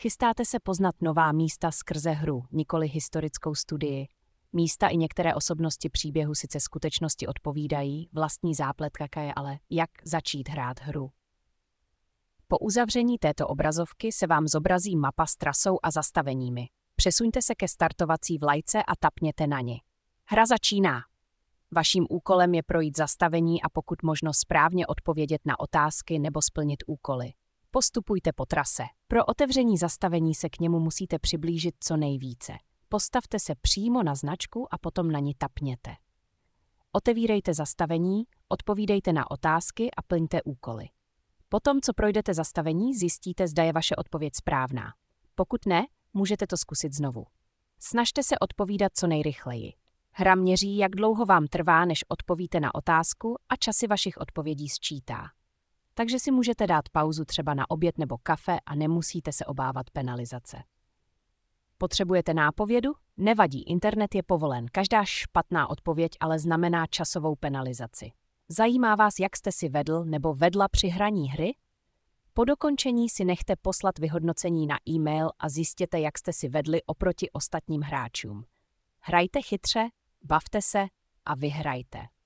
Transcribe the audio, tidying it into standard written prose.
Chystáte se poznat nová místa skrze hru, nikoli historickou studii. Místa i některé osobnosti příběhu sice skutečnosti odpovídají, vlastní zápletka je ale, jak začít hrát hru. Po uzavření této obrazovky se vám zobrazí mapa s trasou a zastaveními. Přesuňte se ke startovací vlajce a tapněte na ni. Hra začíná. Vaším úkolem je projít zastavení a pokud možno správně odpovědět na otázky nebo splnit úkoly. Postupujte po trase. Pro otevření zastavení se k němu musíte přiblížit co nejvíce. Postavte se přímo na značku a potom na ni tapněte. Otevírejte zastavení, odpovídejte na otázky a plňte úkoly. Potom, co projdete zastavení, zjistíte, zda je vaše odpověď správná. Pokud ne, můžete to zkusit znovu. Snažte se odpovídat co nejrychleji. Hra měří, jak dlouho vám trvá, než odpovíte na otázku a časy vašich odpovědí sčítá. Takže si můžete dát pauzu třeba na oběd nebo kafe a nemusíte se obávat penalizace. Potřebujete nápovědu? Nevadí, internet je povolen. Každá špatná odpověď ale znamená časovou penalizaci. Zajímá vás, jak jste si vedl nebo vedla při hraní hry? Po dokončení si nechte poslat vyhodnocení na e-mail a zjistěte, jak jste si vedli oproti ostatním hráčům. Hrajte chytře, bavte se a vyhrajte.